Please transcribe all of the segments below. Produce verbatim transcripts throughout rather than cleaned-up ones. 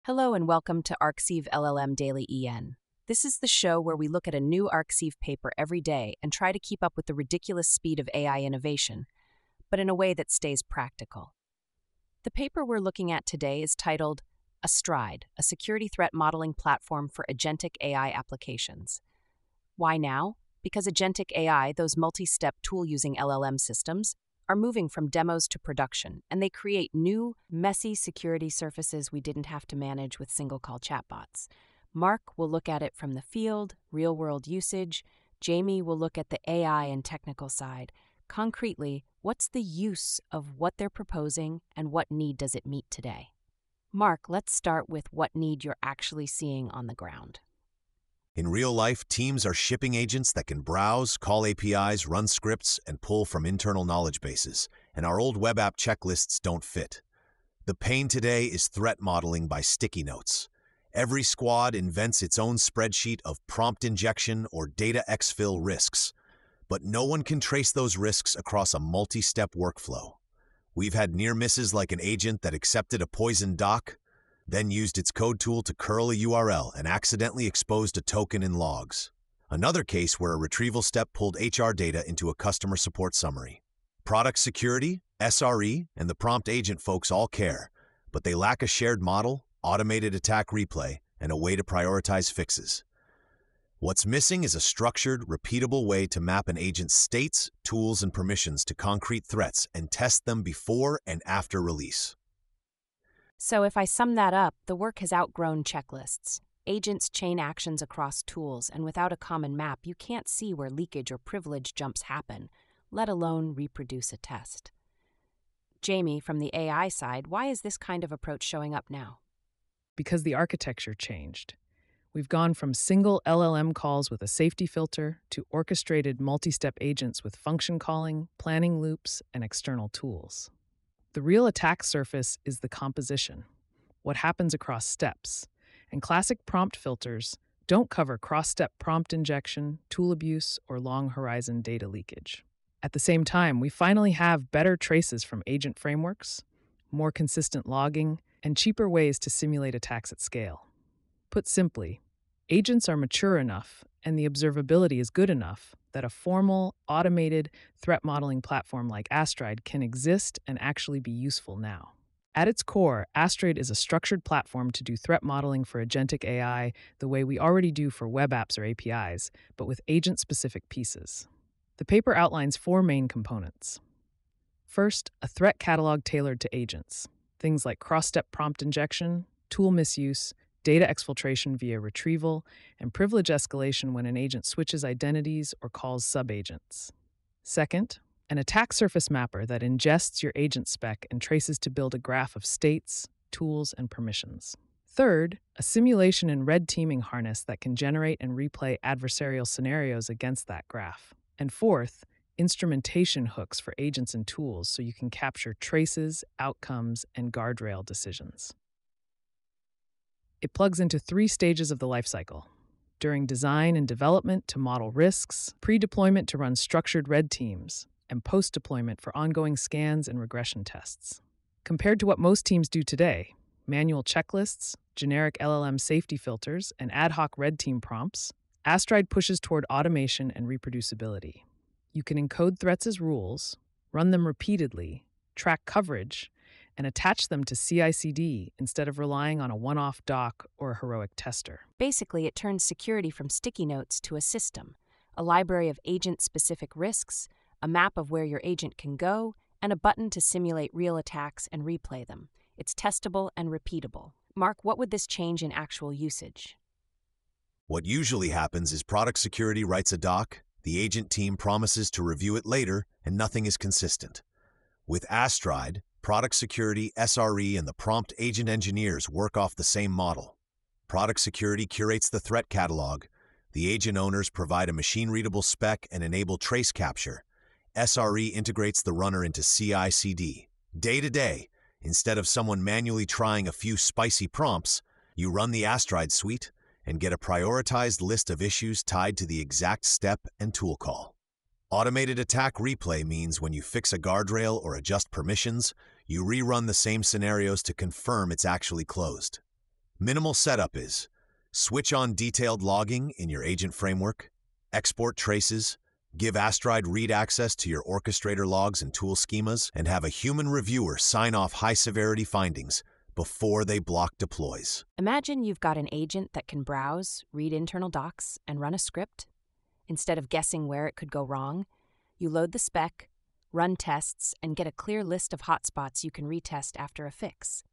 Hello and welcome to ArcSieve L L M Daily E N. This is the show where we look at a new ArcSieve paper every day and try to keep up with the ridiculous speed of A I innovation, but in a way that stays practical. The paper we're looking at today is titled Astride, a security threat modeling platform for agentic A I applications. Why now? Because agentic A I, those multi-step tool-using L L M systems, are moving from demos to production, and they create new, messy security surfaces we didn't have to manage with single-call chatbots. Mark will look at it from the field, real-world usage. Jamie will look at the A I and technical side. Concretely, what's the use of what they're proposing, and what need does it meet today? Mark, let's start with what need you're actually seeing on the ground. In real life, teams are shipping agents that can browse, call A P Is, run scripts, and pull from internal knowledge bases, and our old web app checklists don't fit. The pain today is threat modeling by sticky notes. Every squad invents its own spreadsheet of prompt injection or data exfil risks, but no one can trace those risks across a multi-step workflow. We've had near misses like an agent that accepted a poison doc, then used its code tool to curl a U R L and accidentally exposed a token in logs. Another case where a retrieval step pulled H R data into a customer support summary. Product security, S R E, and the prompt agent folks all care, but they lack a shared model, automated attack replay, and a way to prioritize fixes. What's missing is a structured, repeatable way to map an agent's states, tools, and permissions to concrete threats and test them before and after release. So if I sum that up, the work has outgrown checklists. Agents chain actions across tools, and without a common map, you can't see where leakage or privilege jumps happen, let alone reproduce a test. Jamie, from the A I side, why is this kind of approach showing up now? Because the architecture changed. We've gone from single L L M calls with a safety filter to orchestrated multi-step agents with function calling, planning loops, and external tools. The real attack surface is the composition, what happens across steps, and classic prompt filters don't cover cross-step prompt injection, tool abuse, or long-horizon data leakage. At the same time, we finally have better traces from agent frameworks, more consistent logging, and cheaper ways to simulate attacks at scale. Put simply, agents are mature enough and the observability is good enough that a formal, automated threat modeling platform like Astride can exist and actually be useful now. At its core, Astride is a structured platform to do threat modeling for agentic A I the way we already do for web apps or A P Is, but with agent-specific pieces. The paper outlines four main components. First, a threat catalog tailored to agents. Things like cross-step prompt injection, tool misuse, data exfiltration via retrieval, and privilege escalation when an agent switches identities or calls subagents. Second, an attack surface mapper that ingests your agent spec and traces to build a graph of states, tools, and permissions. Third, a simulation and red teaming harness that can generate and replay adversarial scenarios against that graph. And fourth, instrumentation hooks for agents and tools so you can capture traces, outcomes, and guardrail decisions. It plugs into three stages of the lifecycle: during design and development to model risks, pre-deployment to run structured red teams, and post-deployment for ongoing scans and regression tests. Compared to what most teams do today, manual checklists, generic L L M safety filters, and ad hoc red team prompts, Astride pushes toward automation and reproducibility. You can encode threats as rules, run them repeatedly, track coverage, and attach them to C I C D instead of relying on a one-off doc or a heroic tester. Basically, it turns security from sticky notes to a system, a library of agent-specific risks, a map of where your agent can go, and a button to simulate real attacks and replay them. It's testable and repeatable. Mark, what would this change in actual usage? What usually happens is product security writes a doc, the agent team promises to review it later, and nothing is consistent. With Astride, product security, S R E, and the prompt agent engineers work off the same model. Product security curates the threat catalog. The agent owners provide a machine-readable spec and enable trace capture. S R E integrates the runner into C I C D. Day to day, instead of someone manually trying a few spicy prompts, you run the Astride suite and get a prioritized list of issues tied to the exact step and tool call. Automated attack replay means when you fix a guardrail or adjust permissions, you rerun the same scenarios to confirm it's actually closed. Minimal setup is switch on detailed logging in your agent framework, export traces, give Astride read access to your orchestrator logs and tool schemas, and have a human reviewer sign off high-severity findings before they block deploys. Imagine you've got an agent that can browse, read internal docs, and run a script. Instead of guessing where it could go wrong, you load the spec, run tests, and get a clear list of hotspots you can retest after a fix.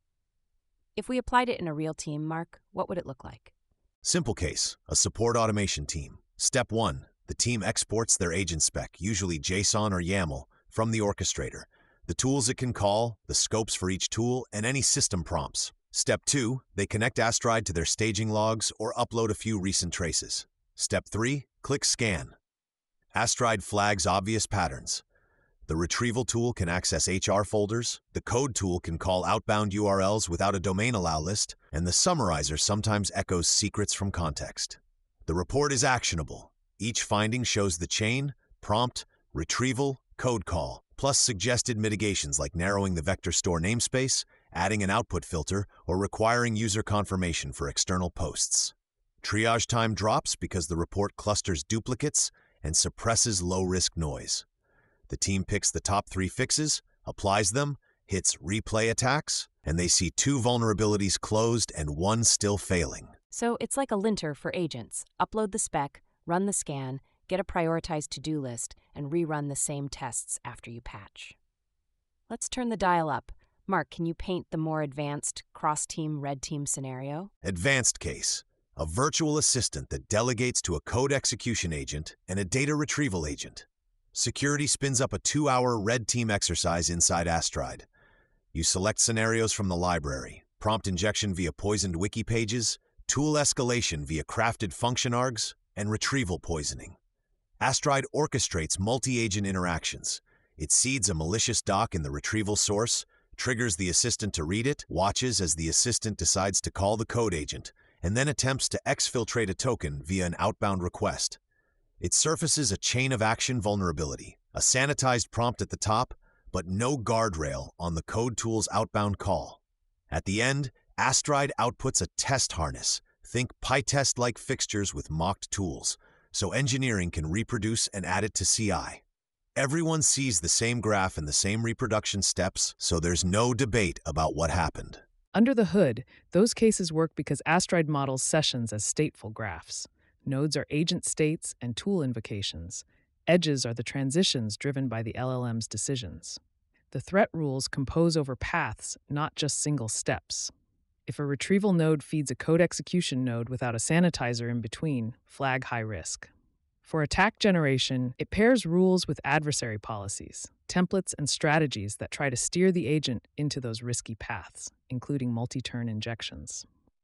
If we applied it in a real team, Mark, what would it look like? Simple case, a support automation team. Step one, the team exports their agent spec, usually JSON or YAML, from the orchestrator, the tools it can call, the scopes for each tool, and any system prompts. Step two, they connect Astride to their staging logs or upload a few recent traces. Step three, click Scan. Astride flags obvious patterns. The retrieval tool can access H R folders, the code tool can call outbound U R Ls without a domain allow list, and the summarizer sometimes echoes secrets from context. The report is actionable. Each finding shows the chain, prompt, retrieval, code call, plus suggested mitigations like narrowing the vector store namespace, adding an output filter, or requiring user confirmation for external posts. Triage time drops because the report clusters duplicates and suppresses low-risk noise. The team picks the top three fixes, applies them, hits replay attacks, and they see two vulnerabilities closed and one still failing. So it's like a linter for agents. Upload the spec, run the scan, get a prioritized to-do list, and rerun the same tests after you patch. Let's turn the dial up. Mark, can you paint the more advanced cross-team, red team scenario? Advanced case. A virtual assistant that delegates to a code execution agent and a data retrieval agent. Security spins up a two-hour red team exercise inside Astride. You select scenarios from the library, prompt injection via poisoned wiki pages, tool escalation via crafted function args, and retrieval poisoning. Astride orchestrates multi-agent interactions. It seeds a malicious doc in the retrieval source, triggers the assistant to read it, watches as the assistant decides to call the code agent, and then attempts to exfiltrate a token via an outbound request. It surfaces a chain of action vulnerability, a sanitized prompt at the top, but no guardrail on the code tool's outbound call. At the end, Astride outputs a test harness, think PyTest-like fixtures with mocked tools, so engineering can reproduce and add it to C I. Everyone sees the same graph and the same reproduction steps, so there's no debate about what happened. Under the hood, those cases work because Astride models sessions as stateful graphs. Nodes are agent states and tool invocations. Edges are the transitions driven by the L L M's decisions. The threat rules compose over paths, not just single steps. If a retrieval node feeds a code execution node without a sanitizer in between, flag high risk. For attack generation, it pairs rules with adversary policies, templates and strategies that try to steer the agent into those risky paths, including multi-turn injections.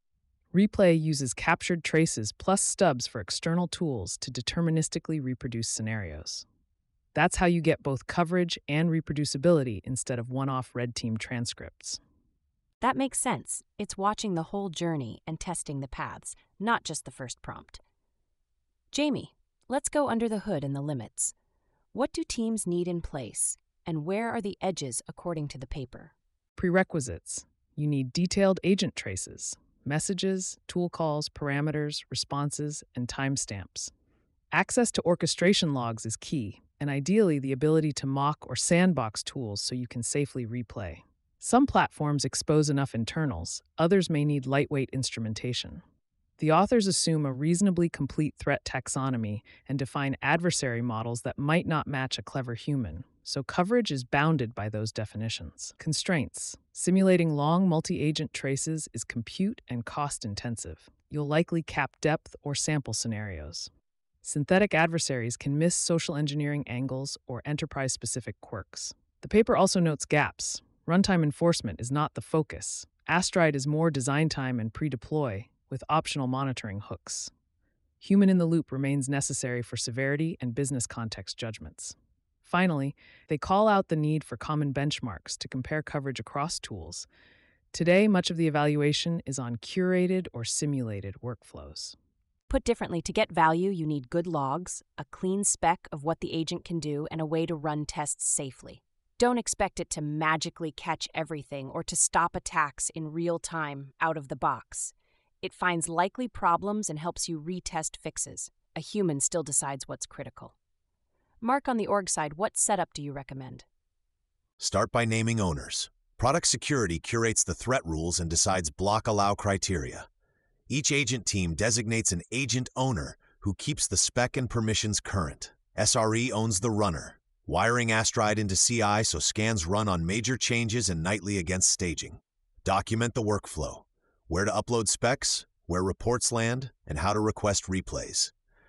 Replay uses captured traces plus stubs for external tools to deterministically reproduce scenarios. That's how you get both coverage and reproducibility instead of one-off red team transcripts. That makes sense. It's watching the whole journey and testing the paths, not just the first prompt. Jamie, let's go under the hood and the limits. What do teams need in place, and where are the edges according to the paper? Prerequisites. You need detailed agent traces, messages, tool calls, parameters, responses, and timestamps. Access to orchestration logs is key, and ideally the ability to mock or sandbox tools so you can safely replay. Some platforms expose enough internals, others may need lightweight instrumentation. The authors assume a reasonably complete threat taxonomy and define adversary models that might not match a clever human, so coverage is bounded by those definitions. Constraints. Simulating long multi-agent traces is compute and cost-intensive. You'll likely cap depth or sample scenarios. Synthetic adversaries can miss social engineering angles or enterprise-specific quirks. The paper also notes gaps. Runtime enforcement is not the focus. Astride is more design time and pre-deploy, with optional monitoring hooks. Human-in-the-loop remains necessary for severity and business context judgments. Finally, they call out the need for common benchmarks to compare coverage across tools. Today, much of the evaluation is on curated or simulated workflows. Put differently, to get value, you need good logs, a clean spec of what the agent can do, and a way to run tests safely. Don't expect it to magically catch everything or to stop attacks in real time out of the box. It finds likely problems and helps you retest fixes. A human still decides what's critical. Mark, on the org side, what setup do you recommend? Start by naming owners. Product security curates the threat rules and decides block-allow criteria. Each agent team designates an agent owner who keeps the spec and permissions current. S R E owns the runner, wiring Astride into C I so scans run on major changes and nightly against staging. Document the workflow, where to upload specs, where reports land, and how to request replays.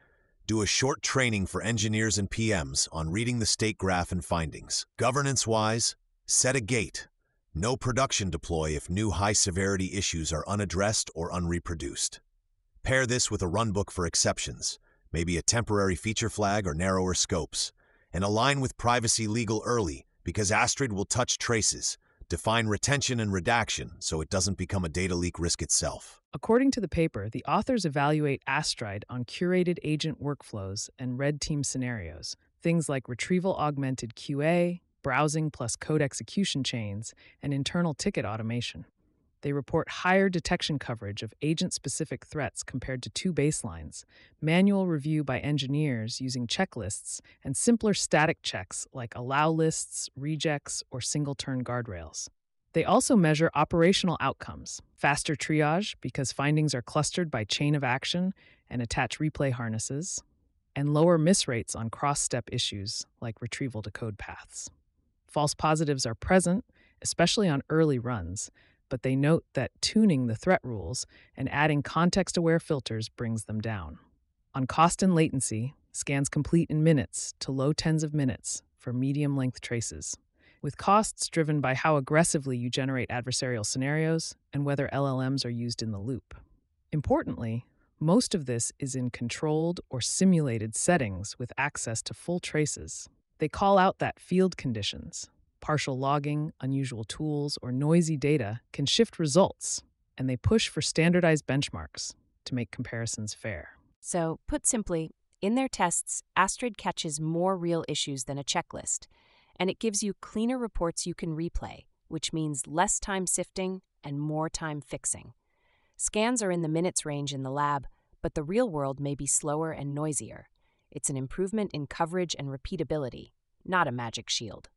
Do a short training for engineers and P Ms on reading the state graph and findings. Governance-wise, set a gate. No production deploy if new high-severity issues are unaddressed or unreproduced. Pair this with a runbook for exceptions, maybe a temporary feature flag or narrower scopes, and align with privacy legal early because Astrid will touch traces, define retention and redaction so it doesn't become a data leak risk itself. According to the paper, the authors evaluate Astride on curated agent workflows and red team scenarios, things like retrieval-augmented Q A, browsing plus code execution chains, and internal ticket automation. They report higher detection coverage of agent-specific threats compared to two baselines, manual review by engineers using checklists, and simpler static checks like allow lists, rejects, or single-turn guardrails. They also measure operational outcomes, faster triage because findings are clustered by chain of action and attach replay harnesses, and lower miss rates on cross-step issues like retrieval to code paths. False positives are present, especially on early runs, but they note that tuning the threat rules and adding context-aware filters brings them down. On cost and latency, scans complete in minutes to low tens of minutes for medium-length traces, with costs driven by how aggressively you generate adversarial scenarios and whether L L Ms are used in the loop. Importantly, most of this is in controlled or simulated settings with access to full traces. They call out that field conditions, partial logging, unusual tools, or noisy data can shift results, and they push for standardized benchmarks to make comparisons fair. So, put simply, in their tests, Astrid catches more real issues than a checklist, and it gives you cleaner reports you can replay, which means less time sifting and more time fixing. Scans are in the minutes range in the lab, but the real world may be slower and noisier. It's an improvement in coverage and repeatability, not a magic shield.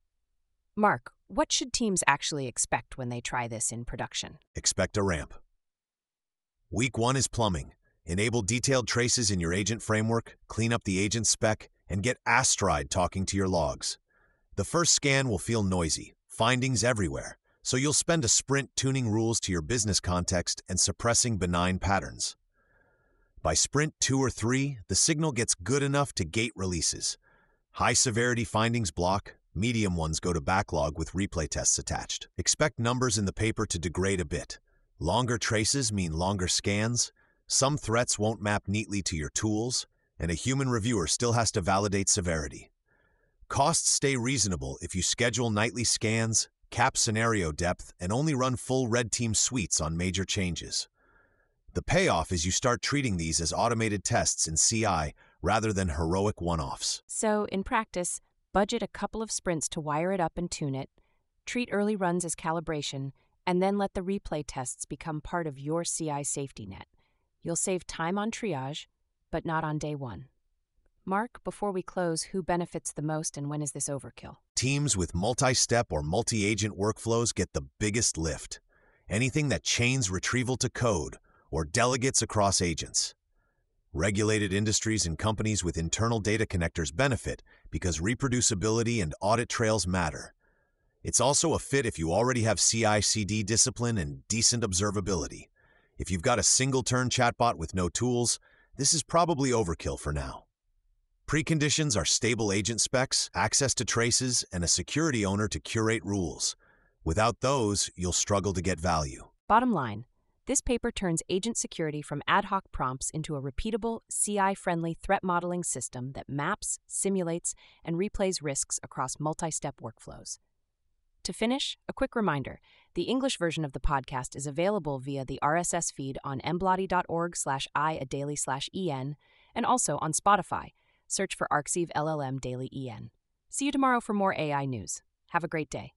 Mark, what should teams actually expect when they try this in production? Expect a ramp. Week one is plumbing. Enable detailed traces in your agent framework, clean up the agent spec, and get Astride talking to your logs. The first scan will feel noisy, findings everywhere, so you'll spend a sprint tuning rules to your business context and suppressing benign patterns. By sprint two or three, the signal gets good enough to gate releases. High-severity findings block, medium ones go to backlog with replay tests attached. Expect numbers in the paper to degrade a bit. Longer traces mean longer scans, some threats won't map neatly to your tools, and a human reviewer still has to validate severity. Costs stay reasonable if you schedule nightly scans, cap scenario depth, and only run full red team suites on major changes. The payoff is you start treating these as automated tests in C I rather than heroic one-offs. So, in practice, budget a couple of sprints to wire it up and tune it, treat early runs as calibration, and then let the replay tests become part of your C I safety net. You'll save time on triage, but not on day one. Mark, before we close, who benefits the most and when is this overkill? Teams with multi-step or multi-agent workflows get the biggest lift. Anything that chains retrieval to code or delegates across agents. Regulated industries and companies with internal data connectors benefit because reproducibility and audit trails matter. It's also a fit if you already have C I C D discipline and decent observability. If you've got a single-turn chatbot with no tools, this is probably overkill for now. Preconditions are stable agent specs, access to traces, and a security owner to curate rules. Without those, you'll struggle to get value. Bottom line, this paper turns agent security from ad hoc prompts into a repeatable, C I-friendly threat modeling system that maps, simulates, and replays risks across multi-step workflows. To finish, a quick reminder, the English version of the podcast is available via the R S S feed on embloty.org slash iadaily slash en and also on Spotify. Search for Arxiv L L M Daily E N. See you tomorrow for more A I news. Have a great day.